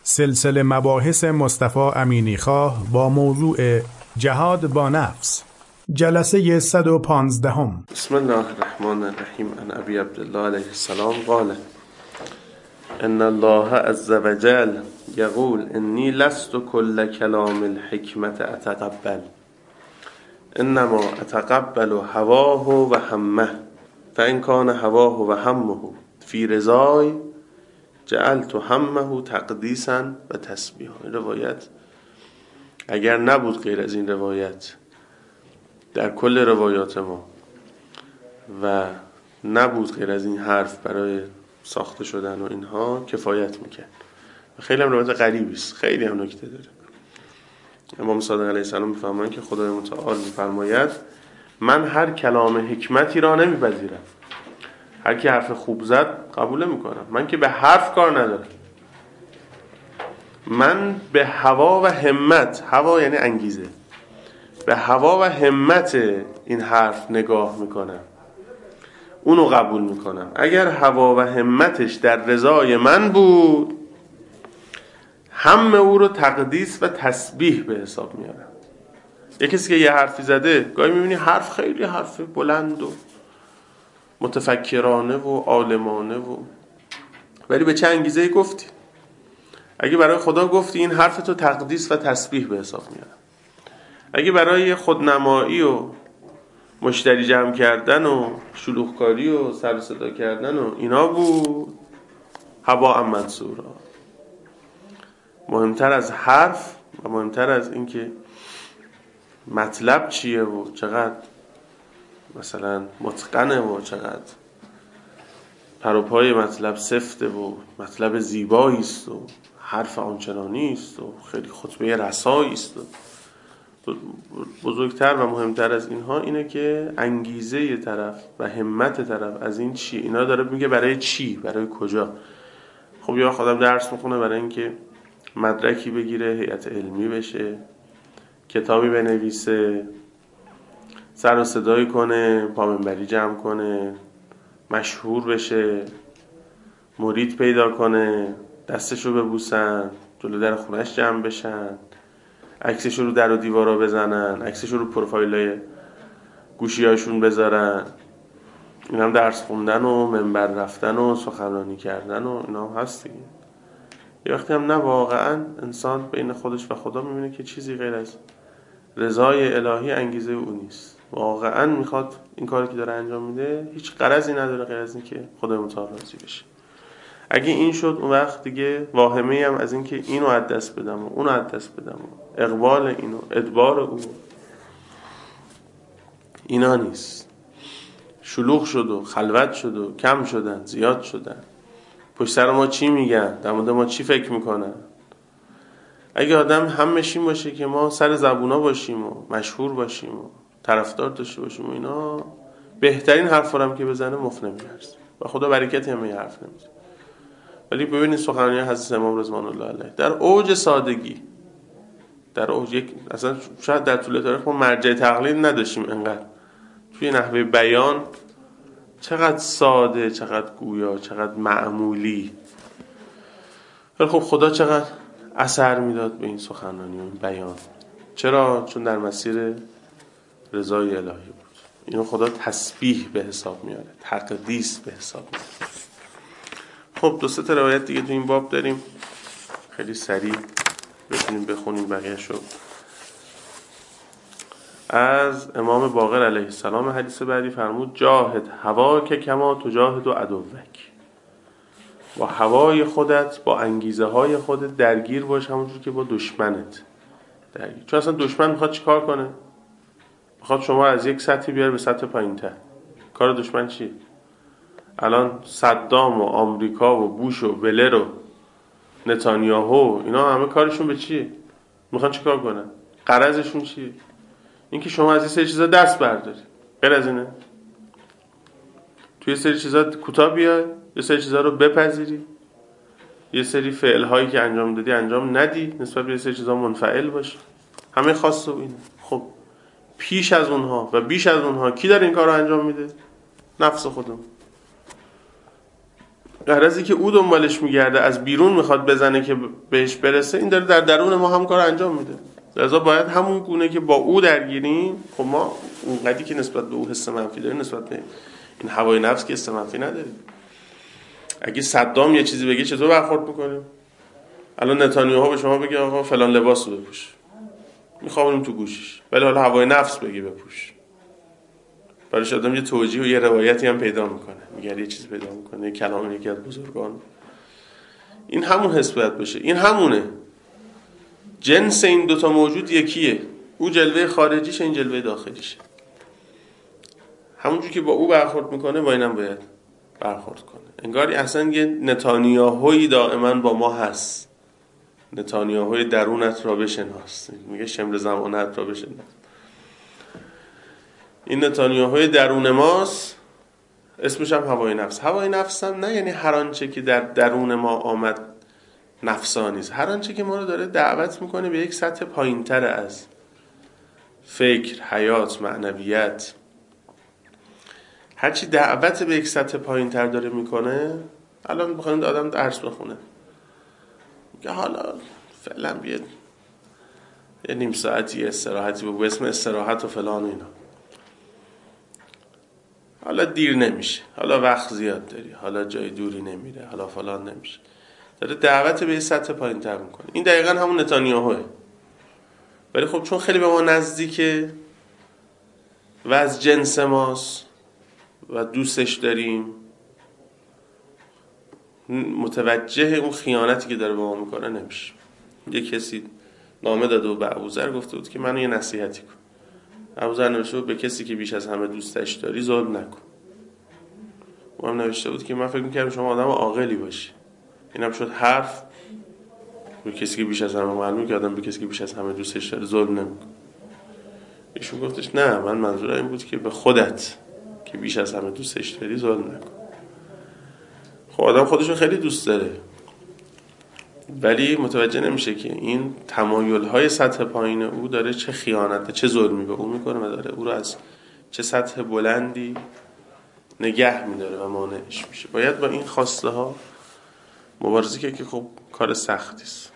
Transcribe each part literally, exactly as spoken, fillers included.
سلسله مباحث مصطفی امینی خواه با موضوع جهاد با نفس، جلسه صد و پانزدهم. بسم الله الرحمن الرحیم. عن ابی عبدالله علیه السلام قال ان الله عز وجل یقول انی لست کل کلام الحکمت اتقبل انما اتقبل هواه و همه فان کان هواه و همه فی رضای جعلت همه تقدیسا و تسبیحا. این روایت اگر نبود غیر از این روایت در کل روایات ما و نبود غیر از این حرف برای ساخته شدن و اینها کفایت میکرد. خیلی هم روایت غریبی است، خیلی هم نکته داره. امام صادق علیه السلام میفرمایند که خدای متعال میفرماید من هر کلام حکمتی را نمیپذیرم. هر کی حرف خوب زد قبول میکنم، من که به حرف کار ندارم. من به هوا و همت، هوا یعنی انگیزه، به هوا و همت این حرف نگاه میکنم، اونو قبول میکنم. اگر هوا و همتش در رضای من بود همه او رو تقدیس و تسبیح به حساب میارم. یه کسی که یه حرفی زده گاهی میبینی حرف خیلی حرف بلند و متفکرانه و عالمانه و ولی به چه انگیزه‌ای گفتی؟ اگه برای خدا گفتی این حرف تو تقدیس و تسبیح به حساب میارم. اگه برای خودنمایی و مشتری جمع کردن و شلوغکاری و سر صدا کردن و اینا بود هوا منصورا. مهمتر از حرف و مهمتر از این که مطلب چیه و چقدر مثلا متقنه و چقدر پروپای مطلب سفته و مطلب زیبایی است و حرف آنچنانی است و خیلی خطبه رسایی است. بزرگتر و مهمتر از اینها اینه که انگیزه طرف و همت طرف از این چی. اینا داره میگه برای چی، برای کجا. خب یا خودم درس میخونه برای اینکه مدرکی بگیره، هیئت علمی بشه، کتابی بنویسه، سر و صدایی کنه، پامنبری جمع کنه، مشهور بشه، مرید پیدا کنه، دستشو ببوسن، جلو در خونش جمع بشن، عکسشو رو در و دیوارا بزنن، عکسشو رو پروفایلای گوشیاشون بذارن. این هم درس خوندن و منبر رفتن و سخنرانی کردن و اینا هم هست دیگه. یه وقتی هم نه، واقعا انسان بین خودش و خدا میبینه که چیزی غیر از رضای الهی انگیزه او نیست. واقعا میخواد این کاری که داره انجام میده هیچ غرضی نداره غیر از این که خدای متعال راضی بشه. اگه این شد اون وقت دیگه واهمه‌ای هم از این که اینو از دست بدم و اونو از دست بدم و اقبال اینو ادبار او اینا نیست. شلوغ شد و خلوت شد و کم شدن، زیاد شدن. پشت سر ما چی میگن، در مورد ما چی فکر میکنن. اگه آدم همش این باشه که ما سر زبونا باشیم و مشهور باشیم و طرفدار داشته باشیم و اینا، بهترین حرفا هم که بزنه مفت نمیارزه و خدا برکتی هم این حرف نمیده. ولی ببینید سخنرانی حضرت امام رضوان الله علیه در اوج سادگی، در اوج یک اصلا شاید در طول تاریخ ما مرجع تقلید نداشتیم انقدر توی نحوه بیان، چقدر ساده، چقدر گویا، چقدر معمولی. ولی خب خدا چقدر اثر میداد به این سخنرانی و این بیان. چرا؟ چون در مسیر رضای الهی بود. اینو خدا تسبیح به حساب میاره، تقدیس به حساب میاره. خب دو سه تا روایت دیگه تو این باب داریم، خیلی سریع بتونیم بخونیم بقیه‌شو. از امام باقر علیه السلام حدیث بعدی فرمود جاهد هوا که کما تجاهد و عدوک. با هوای خودت، با انگیزه های خودت درگیر باش، همونجور که با دشمنت درگیر. چون اصلا دشمن میخواد چی کار کنه؟ میخواد شما از یک سطحی بیاره به سطح پایین تر. کار دشمن چیه؟ الان صدام و آمریکا و بوش و بلر و نتانیاهو اینا همه کارشون به چیه؟ میخوان چی کار کنن؟ غرضشون چیه؟ اینکه شما از این سری چیزا دست برداری. غیر از اینه؟ توی یه سری چیزا کوتاه بیای، یه سری چیزا رو بپذیری، یه سری فعل هایی که انجام دادی انجام ندی، نسبت به یه سری چیزا منفعل باشی. همه خاصه و اینه. خب پیش از اونها و بیش از اونها کی داره این کار رو انجام میده؟ نفس خودمون. غرضی که او دنبالش میگرده از بیرون میخواد بزنه که بهش برسه، این داره در درون ما هم کار انجام میده. لذا باید همون گونه که با او درگیریم. خب ما اونقدری که نسبت به او حس منفی داریم نسبت به این هوای نفس که حس منفی نداریم. اگه صدام یه چیزی بگه چطور برخورد میکنیم؟ الان نتانیاهو به شما بگه آقا فلان لباس رو بپوش، میخوابونیم تو گوشش، ولی حالا هوای نفس بگه بپوش، برایش آدم یه توجیه و یه روایتی هم پیدا میکنه، میگه یه چیزی پیدا میکنه، یه کلام یکی از بزرگان. این همون حس باید بشه. این همونه. جنس این دوتا موجود یکیه. او جلوه خارجیشه، این جلوه داخلیشه. همونجور که با او برخورد میکنه با اینم باید برخورد کنه. انگاری اصلا یه نتانیاهویی دائما با ما هست. نتانیاهوی درونت را بشناس، میگه شمر زمانت را بشناس. این نتانیاهوی درون ماست، اسمش هم هوای نفس. هوای نفس هم نه یعنی هر آنچه که در درون ما آمد نفسانی است، هر آنچه که ما رو داره دعوت میکنه به یک سطح پایین‌تر از فکر، حیات، معنویت. هرچی دعوت به یک سطح پایین‌تر داره میکنه. الان بخواید آدم درس بخونه، میگه حالا فعلا بیاد یه نیم ساعتی استراحتی به اسم استراحت و فلان و اینا، حالا دیر نمیشه، حالا وقت زیاد داری، حالا جای دوری نمیره، حالا فلان نمیشه. داره دعوت به یه سطح پایین‌تر میکنه. این دقیقاً همون نتانیاهوه. ولی خب چون خیلی به ما نزدیکه و از جنس ماست و دوستش داریم، متوجه اون خیانتی که داره به ما میکنه نمیشه. یه کسی نامه داده و به ابوذر گفته بود که منو یه نصیحتی کن. ابوذر نوشته بود به کسی که بیش از همه دوستش داری ظلم نکن. او هم نوشته بود که من فکر میکردم شما آدم عاقلی باشی. اینم شد حرف. به کسی که بیش از همه معلومه که آدم به کسی که بیش از همه دوستش داره ظلم نمیکنه. ایشون گفتش نه، من منظورم این بود که به خودت که بیش از همه دوستش داری ظلم نکن. خب آدم خودشو خیلی دوست داره، ولی متوجه نمیشه که این تمایل‌های سطح پایین او داره چه خیانت، چه ظلمی به او میکنه و داره او رو از چه سطح بلندی نگه میداره و مانعش میشه. باید با این خواسته ها مبارزه کرد که خب کار سختی است.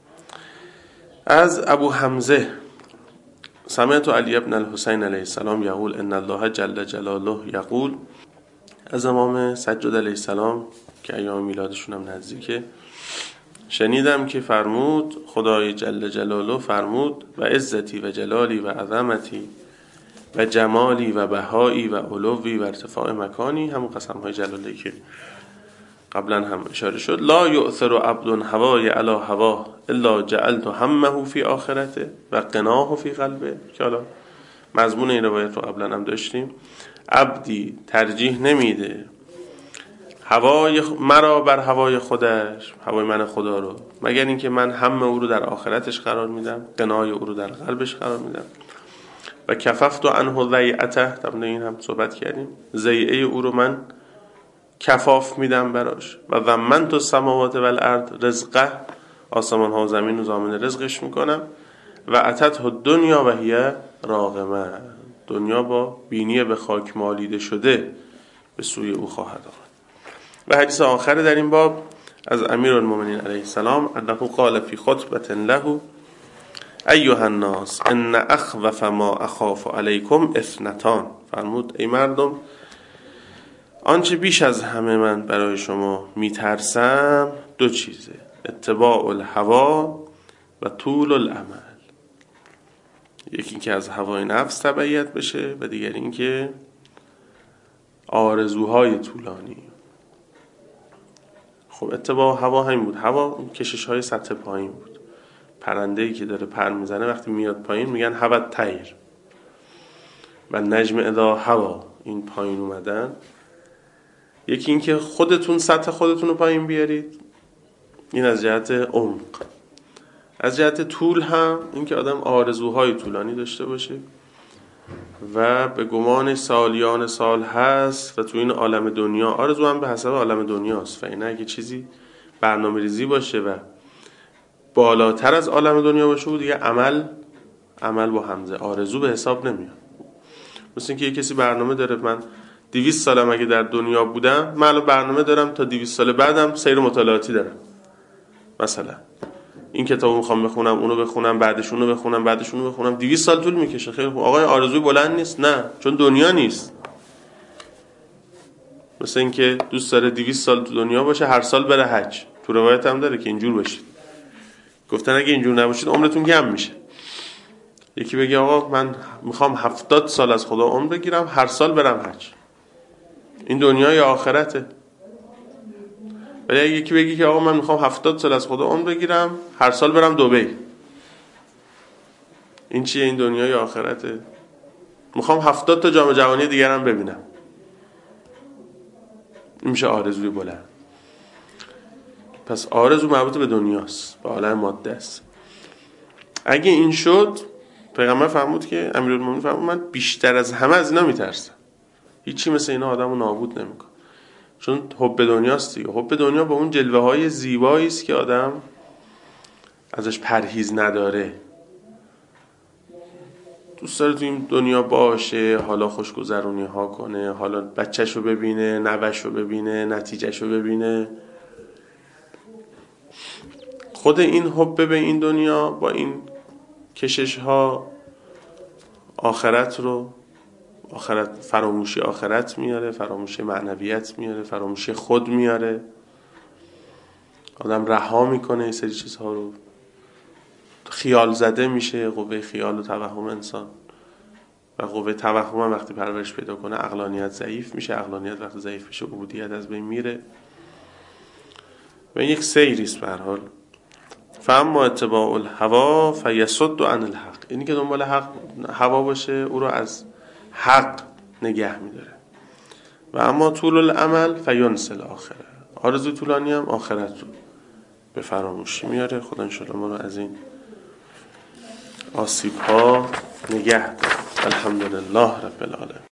از ابو حمزه: سمعت علی ابن الحسین علیه السلام یقول ان الله جل جلاله یقول. از امام سجاد علیه السلام که ایام میلادشون هم نزدیکه، شنیدم که فرمود، خدای جل جلاله فرمود: و عزتی و جلالی و عظمتی و جمالی و بهایی و علوی و ارتفاع مکانی، همون قسم‌های جلالی که قبلا هم اشاره شد. لا یؤثر عبد هوای علی هوا الا جعلت همه فی آخرته و قناه فی قلبه، که حالا مضمون این روایت رو قبلا هم داشتیم. عبدی ترجیح نمیده هوای مرا بر هوای خودش، هوای من خدا رو، مگر اینکه من همه او رو در آخرتش قرار میدم، قنای او رو در قلبش قرار میدم. و کففت عنه ضیعته، طبعا این هم صحبت کردیم، ضیعه او رو من کفاف میدم براش. و ضمنت السماوات والارض رزقه، آسمان ها و زمین رو ضامن رزقش میکنم. و اتته الدنیا و هی راغمه، دنیا با بینی به خاک مالیده شده به سوی او خواهد آمد. و حدیث آخر در این باب از امیرالمومنین علیه السلام انه قال فی خطبه له ایها الناس ان اخوف ما اخاف علیکم اثنتان. فرمود ای مردم، آنچه بیش از همه من برای شما میترسم دو چیزه: اتباع الهوا و طول الامل. یکی این که از هوای نفس تبعیت بشه و دیگر این که آرزوهای طولانی. خب اتباع هوا همین بود. هوا کشش های سطح پایین بود. پرنده‌ای که داره پر میزنه وقتی میاد پایین میگن هوا طیر. و نجم اذا هوا، این پایین اومدن. یکی این که خودتون سطح خودتون رو پایین بیارید، این از جهت عمق. از جهت طول هم این که آدم آرزوهای طولانی داشته باشه و به گمان سالیان سال هست و تو این عالم دنیا آرزو هم به حسب عالم دنیاست. و این اگه چیزی برنامه ریزی باشه و بالاتر از عالم دنیا باشه و دیگه عمل عمل با همزه، آرزو به حساب نمیاد. مثل اینکه یه کسی برنامه داره من دویست سالم اگه در دنیا بودم، من الان برنامه دارم تا دویست سال بعدم سیر مطالعاتی دارم. مثلا این کتابو میخوام بخونم، اونو بخونم، بعدش اونو بخونم، بعدش اونو بخونم. دویست سال طول میکشه. خیلی خوب. آقای آرزوی بلند نیست؟ نه، چون دنیا نیست. مثلا اینکه دوست داره دویست سال تو دنیا باشه، هر سال بره حج. تو روایت هم داره که اینجور باشید. گفتن اگه اینجور نباشید عمرتون کم میشه. یکی بگه آقا من میخوام هفتاد سال از خدا عمر بگیرم، هر سال برم حج. این دنیا یا آخرته؟ ولی اگه یکی بگه که آقا من میخوام هفتاد سال از خدا عمر بگیرم، هر سال برم دبی، این چیه؟ این دنیا یا آخرته؟ میخوام هفتاد تا جام جهانی دیگر هم ببینم، این میشه آرزوی بلند. پس آرزو مربوط به دنیاست، به عالم ماده است. اگه این شد، پیغمبر فرمود که امیرالمومنین فرمود من بیشتر از همه از اینا میترسم. هیچی مثل اینا آدمو نابود نمیکنه. چون حب دنیاست دیگه. حب دنیا با اون جلوه های زیبایی است که آدم ازش پرهیز نداره. دوست داره تو این دنیا باشه، حالا خوشگذرونی ها کنه، حالا بچه‌شو ببینه، نوه‌شو ببینه، نتیجه‌شو ببینه. خود این حب به این دنیا با این کشش ها آخرت رو، آخرت فراموشی آخرت میاره، فراموشی معنویت میاره، فراموشی خود میاره. آدم رها میکنه این سری چیزها رو، خیال زده میشه. قوه خیال و توهم انسان و قوه توهم هم وقتی پرورش پیدا کنه عقلانیت ضعیف میشه. عقلانیت وقتی ضعیف میشه عبودیت از بین میره و این یک سیری است. به هر حال فاما اتباع الهوا فیصد عن الحق، اینی که دنبال حق هوا باشه او رو از حق نگه میداره. و اما طول الامل فینسل الاخره، آرزوی طولانی هم آخرت رو به فراموشی میاره. خدا انشاءالله ما رو از این آسیب ها نگه داره. الحمدلله رب العالمین.